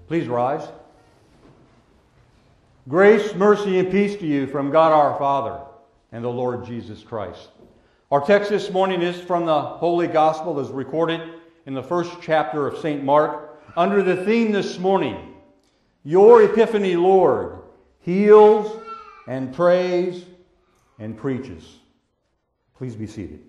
Please rise. Grace, mercy, and peace to you from God our Father and the Lord Jesus Christ. Our text this morning is from the Holy Gospel as recorded in the first chapter of St. Mark under the theme this morning, Your Epiphany, Lord, heals and prays and preaches. Please be seated.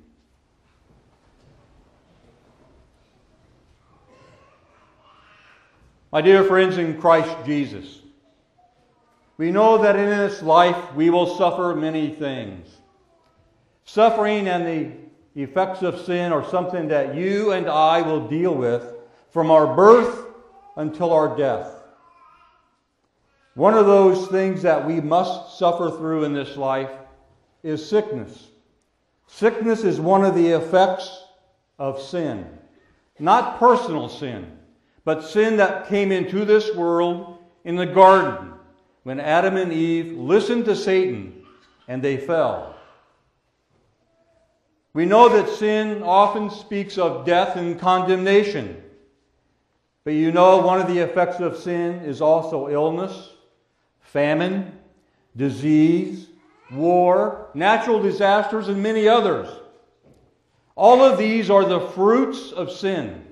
My dear friends in Christ Jesus, we know that in this life we will suffer many things. Suffering and the effects of sin are something that you and I will deal with from our birth until our death. One of those things that we must suffer through in this life is sickness. Sickness is one of the effects of sin. Not personal sin, but sin that came into this world in the garden when Adam and Eve listened to Satan and they fell. We know that sin often speaks of death and condemnation. But you know one of the effects of sin is also illness, famine, disease, war, natural disasters, and many others. All of these are the fruits of sin.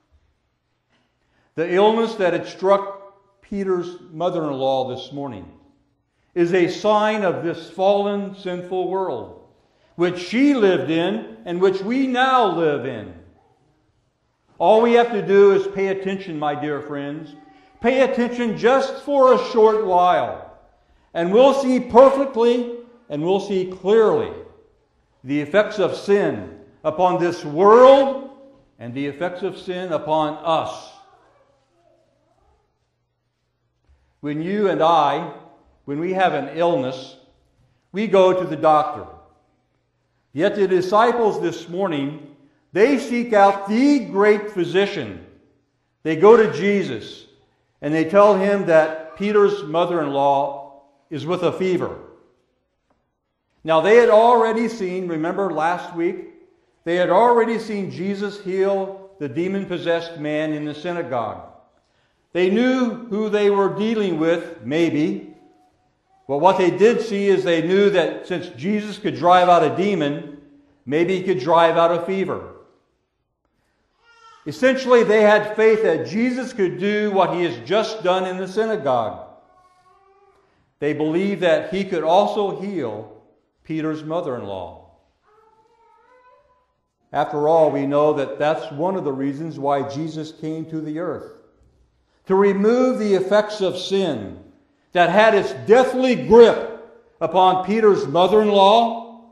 The illness that had struck Peter's mother-in-law this morning is a sign of this fallen, sinful world, which she lived in and which we now live in. All we have to do is pay attention, my dear friends. Pay attention just for a short while, and we'll see perfectly and we'll see clearly the effects of sin upon this world and the effects of sin upon us. When you and I, when we have an illness, we go to the doctor. Yet the disciples this morning, they seek out the great physician. They go to Jesus and they tell him that Peter's mother-in-law is with a fever. Now they had already seen, remember last week, they had already seen Jesus heal the demon-possessed man in the synagogue. They knew who they were dealing with, maybe. But what they did see is they knew that since Jesus could drive out a demon, maybe he could drive out a fever. Essentially, they had faith that Jesus could do what he has just done in the synagogue. They believed that he could also heal Peter's mother-in-law. After all, we know that that's one of the reasons why Jesus came to the earth. To remove the effects of sin that had its deathly grip upon Peter's mother-in-law.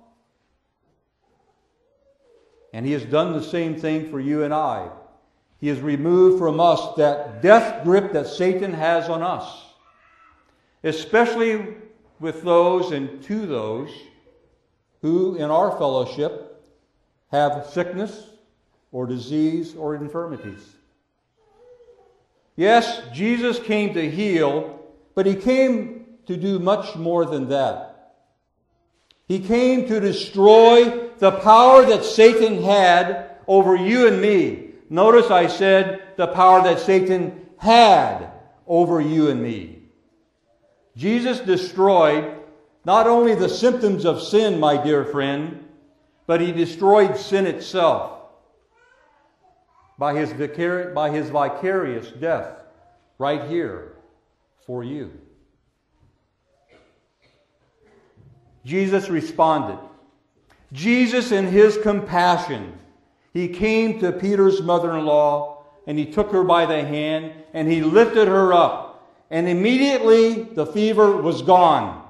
And he has done the same thing for you and I. He has removed from us that death grip that Satan has on us. Especially with those and to those who in our fellowship have sickness or disease or infirmities. Yes, Jesus came to heal, but he came to do much more than that. He came to destroy the power that Satan had over you and me. Notice I said the power that Satan had over you and me. Jesus destroyed not only the symptoms of sin, my dear friend, but he destroyed sin itself by his vicarious death right here for you. Jesus responded. Jesus, in his compassion, he came to Peter's mother-in-law and he took her by the hand and he lifted her up. And immediately the fever was gone.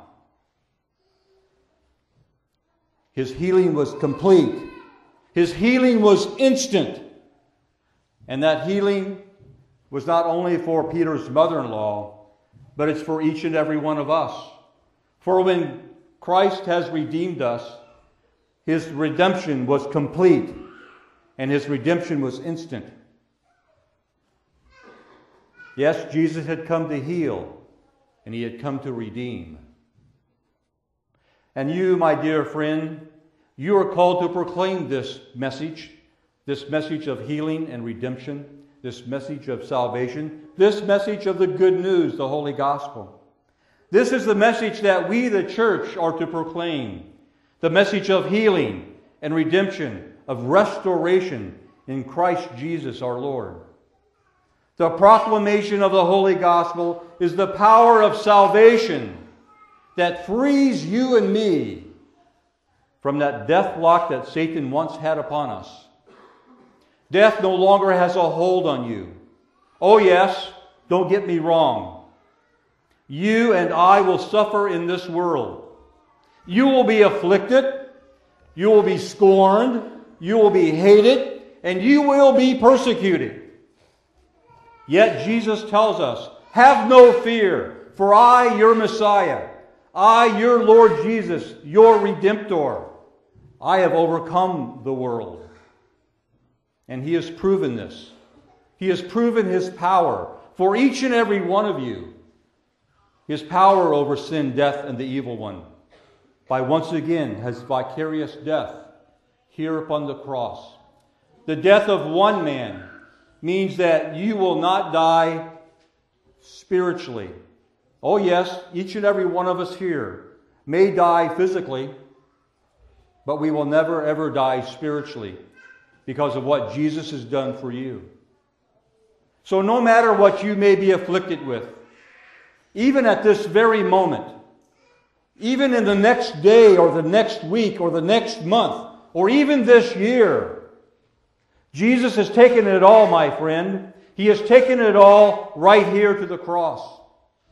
His healing was complete. His healing was instant. And that healing was not only for Peter's mother-in-law, but it's for each and every one of us. For when Christ has redeemed us, his redemption was complete, and his redemption was instant. Yes, Jesus had come to heal, and he had come to redeem. And you, my dear friend, you are called to proclaim this message of healing and redemption this message of salvation, this message of the good news, the Holy Gospel. This is the message that we, the church, are to proclaim. The message of healing and redemption, of restoration in Christ Jesus our Lord. The proclamation of the Holy Gospel is the power of salvation that frees you and me from that death lock that Satan once had upon us. Death no longer has a hold on you. Oh yes, don't get me wrong. You and I will suffer in this world. You will be afflicted, you will be scorned, you will be hated, and you will be persecuted. Yet Jesus tells us, have no fear, for I, your Messiah, I, your Lord Jesus, your Redemptor, I have overcome the world. And He has proven this. He has proven His power for each and every one of you. His power over sin, death, and the evil one. By once again His vicarious death here upon the cross. The death of one man means that you will not die spiritually. Oh yes, each and every one of us here may die physically, but we will never ever die spiritually because of what Jesus has done for you. So no matter what you may be afflicted with, even at this very moment, even in the next day or the next week or the next month or even this year, Jesus has taken it all, my friend. He has taken it all right here to the cross.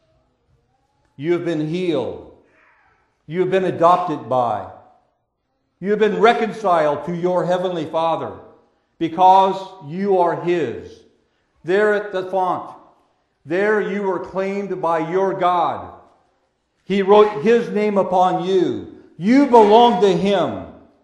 You have been healed. You have been adopted by. You have been reconciled to your Heavenly Father because you are His. There at the font, there you were claimed by your God. He wrote His name upon you. You belong to Him.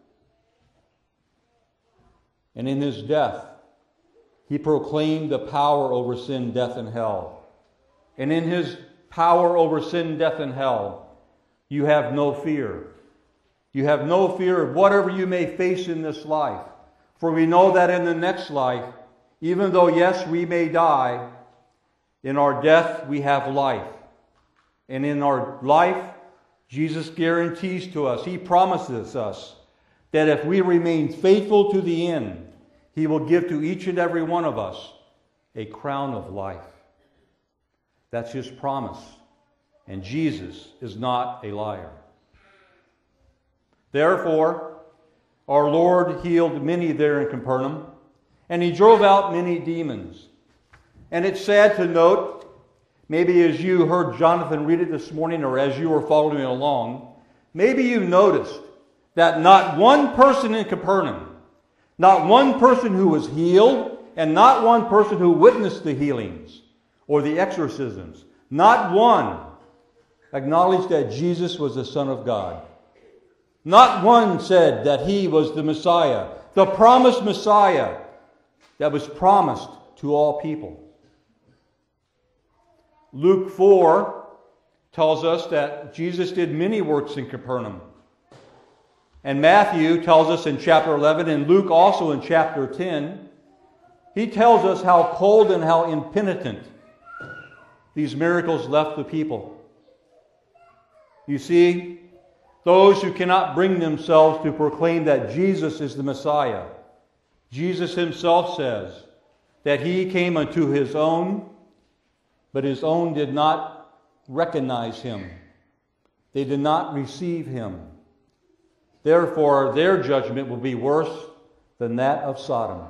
And in His death, He proclaimed the power over sin, death, and hell. And in His power over sin, death, and hell, you have no fear. You have no fear of whatever you may face in this life. For we know that in the next life, even though, yes, we may die, in our death we have life. And in our life, Jesus guarantees to us, He promises us, that if we remain faithful to the end, He will give to each and every one of us a crown of life. That's His promise. And Jesus is not a liar. Therefore, our Lord healed many there in Capernaum, and He drove out many demons. And it's sad to note, maybe as you heard Jonathan read it this morning, or as you were following along, maybe you noticed that not one person in Capernaum, not one person who was healed, and not one person who witnessed the healings or the exorcisms, not one acknowledged that Jesus was the Son of God. Not one said that He was the Messiah, the promised Messiah that was promised to all people. Luke 4 tells us that Jesus did many works in Capernaum. And Matthew tells us in chapter 11, and Luke also in chapter 10, he tells us how cold and how impenitent these miracles left the people. You see, those who cannot bring themselves to proclaim that Jesus is the Messiah. Jesus Himself says that He came unto His own, but His own did not recognize Him. They did not receive Him. Therefore, their judgment will be worse than that of Sodom.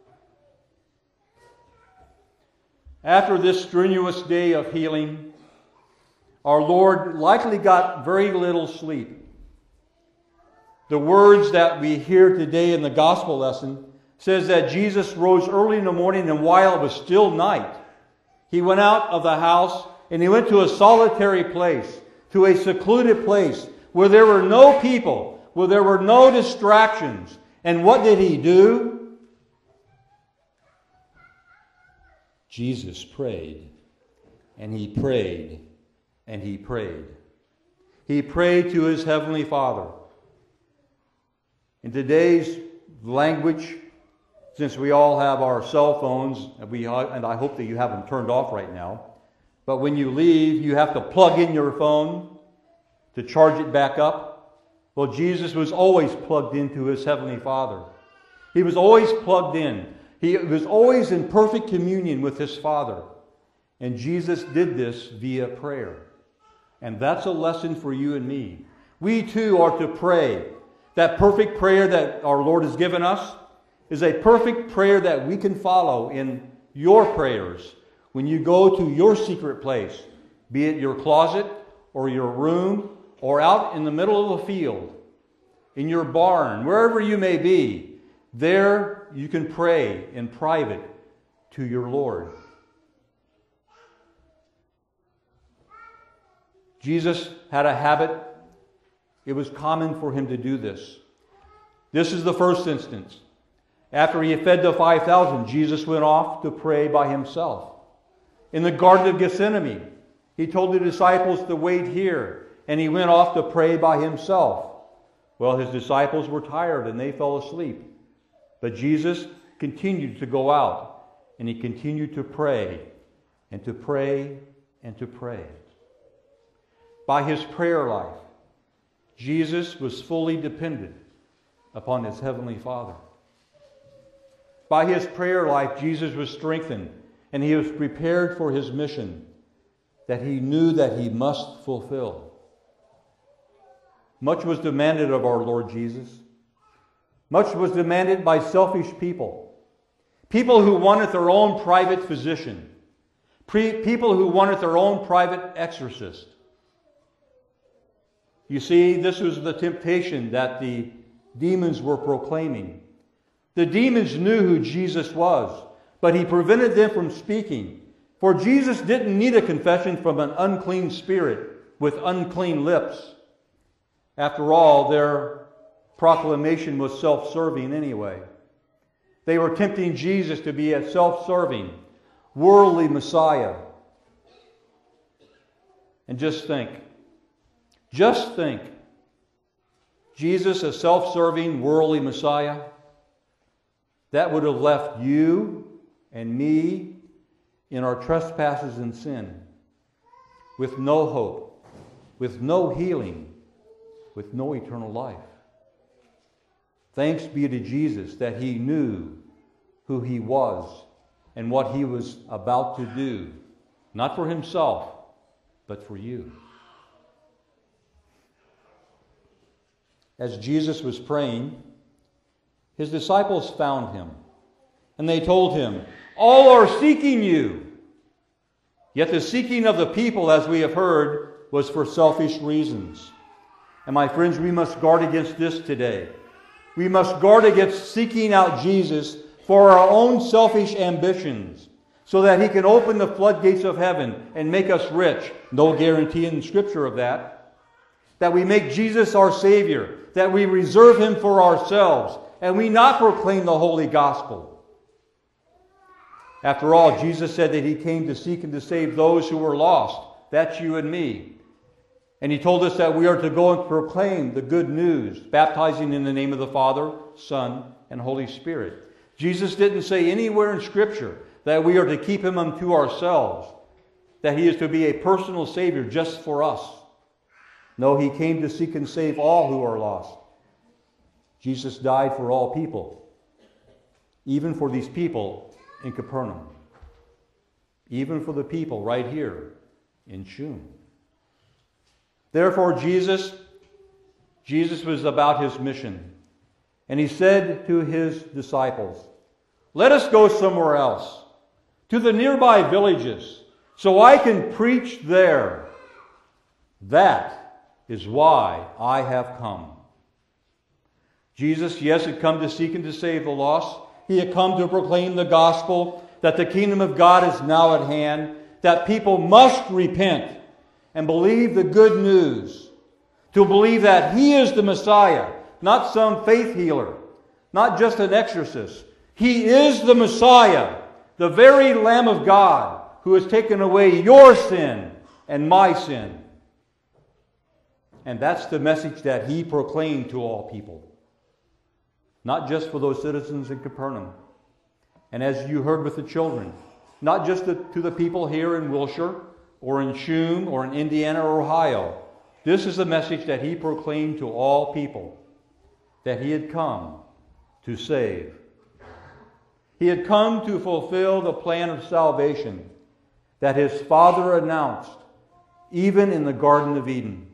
After this strenuous day of healing, our Lord likely got very little sleep. The words that we hear today in the gospel lesson says that Jesus rose early in the morning, and while it was still night, He went out of the house and He went to a solitary place, to a secluded place where there were no people, where there were no distractions. And what did He do? Jesus prayed, and He prayed, and He prayed. He prayed to His Heavenly Father. In today's language, since we all have our cell phones, and I hope that you have them turned off right now, but when you leave, you have to plug in your phone to charge it back up. Well, Jesus was always plugged into His Heavenly Father. He was always plugged in. He was always in perfect communion with His Father. And Jesus did this via prayer. And that's a lesson for you and me. We too are to pray. That perfect prayer that our Lord has given us is a perfect prayer that we can follow in your prayers when you go to your secret place, be it your closet or your room or out in the middle of a field, in your barn, wherever you may be. There you can pray in private to your Lord. Jesus had a habit. It was common for Him to do this. This is the first instance. After He had fed the 5,000, Jesus went off to pray by Himself. In the Garden of Gethsemane, He told the disciples to wait here, and He went off to pray by Himself. Well, His disciples were tired and they fell asleep. But Jesus continued to go out, and He continued to pray, and to pray, and to pray. By His prayer life, Jesus was fully dependent upon His Heavenly Father. By His prayer life, Jesus was strengthened, and He was prepared for His mission that He knew that He must fulfill. Much was demanded of our Lord Jesus. Much was demanded by selfish people. People who wanted their own private physician. People who wanted their own private exorcist. You see, this was the temptation that the demons were proclaiming. The demons knew who Jesus was, but He prevented them from speaking. For Jesus didn't need a confession from an unclean spirit with unclean lips. After all, their proclamation was self-serving anyway. They were tempting Jesus to be a self-serving, worldly Messiah. And just think, Jesus, a self-serving, worldly Messiah, that would have left you and me in our trespasses and sin, with no hope, with no healing, with no eternal life. Thanks be to Jesus that He knew who He was and what He was about to do, not for Himself, but for you. As Jesus was praying, His disciples found Him, and they told Him, "All are seeking you." Yet the seeking of the people, as we have heard, was for selfish reasons. And my friends, we must guard against this today. We must guard against seeking out Jesus for our own selfish ambitions, so that He can open the floodgates of heaven and make us rich. No guarantee in Scripture of that. That we make Jesus our Savior, that we reserve Him for ourselves, and we not proclaim the holy gospel. After all, Jesus said that He came to seek and to save those who were lost. That's you and me. And He told us that we are to go and proclaim the good news, baptizing in the name of the Father, Son, and Holy Spirit. Jesus didn't say anywhere in Scripture that we are to keep Him unto ourselves, that He is to be a personal Savior just for us. No, He came to seek and save all who are lost. Jesus died for all people, even for these people in Capernaum, even for the people right here in Shum. Therefore, Jesus was about His mission. And He said to His disciples, "Let us go somewhere else, to the nearby villages, so I can preach there. That is why I have come." Jesus, yes, had come to seek and to save the lost. He had come to proclaim the gospel, that the kingdom of God is now at hand, that people must repent and believe the good news, to believe that He is the Messiah, not some faith healer, not just an exorcist. He is the Messiah, the very Lamb of God, who has taken away your sin and my sin. And that's the message that He proclaimed to all people, not just for those citizens in Capernaum, And as you heard with the children, not just to the people here in Wilshire or in Shum or in Indiana or Ohio, this is the message that he proclaimed to all people, that he had come to save. He had come to fulfill the plan of salvation that his Father announced, even in the Garden of Eden.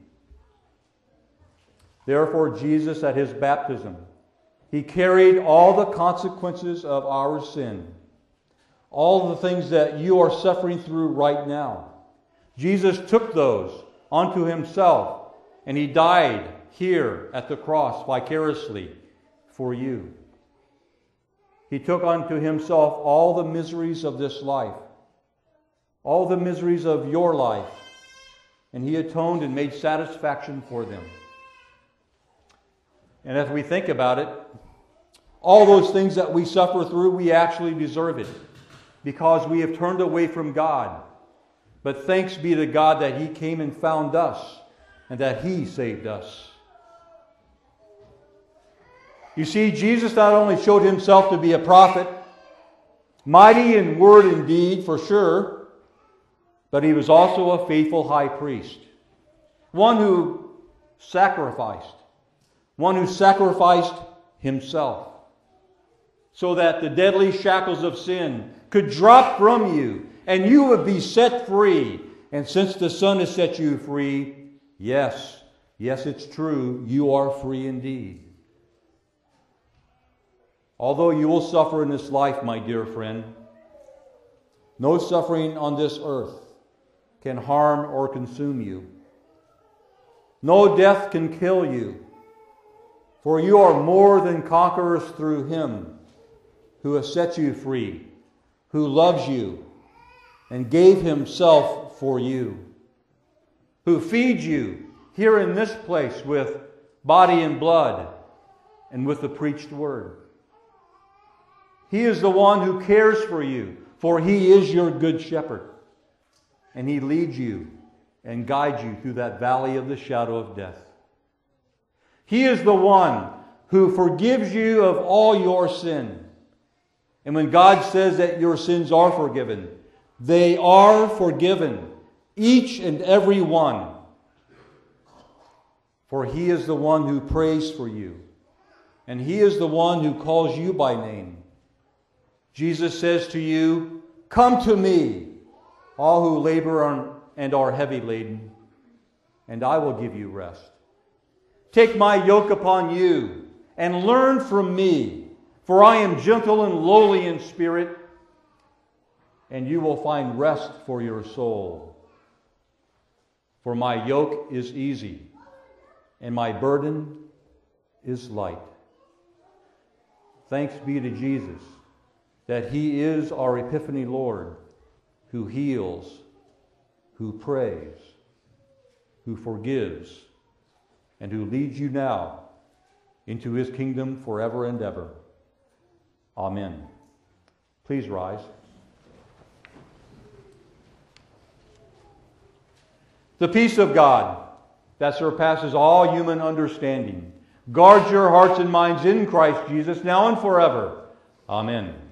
Therefore, Jesus, at his baptism, he carried all the consequences of our sin, all the things that you are suffering through right now. Jesus took those onto himself, and he died here at the cross vicariously for you. He took unto himself all the miseries of this life, all the miseries of your life, and he atoned and made satisfaction for them. And as we think about it, all those things that we suffer through, we actually deserve it because we have turned away from God. But thanks be to God that he came and found us and that he saved us. You see, Jesus not only showed himself to be a prophet, mighty in word and deed for sure, but he was also a faithful high priest, one who sacrificed himself so that the deadly shackles of sin could drop from you and you would be set free. And since the Son has set you free, yes, it's true, you are free indeed. Although you will suffer in this life, my dear friend, no suffering on this earth can harm or consume you. No death can kill you, for you are more than conquerors through him who has set you free, who loves you and gave himself for you, who feeds you here in this place with body and blood and with the preached word. He is the one who cares for you, for he is your good shepherd, and he leads you and guides you through that valley of the shadow of death. He is the one who forgives you of all your sin. And when God says that your sins are forgiven, they are forgiven, each and every one. For he is the one who prays for you, and he is the one who calls you by name. Jesus says to you, "Come to me, all who labor and are heavy laden, and I will give you rest. Take my yoke upon you and learn from me, for I am gentle and lowly in spirit, and you will find rest for your soul. For my yoke is easy, and my burden is light." Thanks be to Jesus that he is our Epiphany Lord, who heals, who prays, who forgives, and who leads you now into his kingdom forever and ever. Amen. Please rise. The peace of God that surpasses all human understanding guards your hearts and minds in Christ Jesus now and forever. Amen.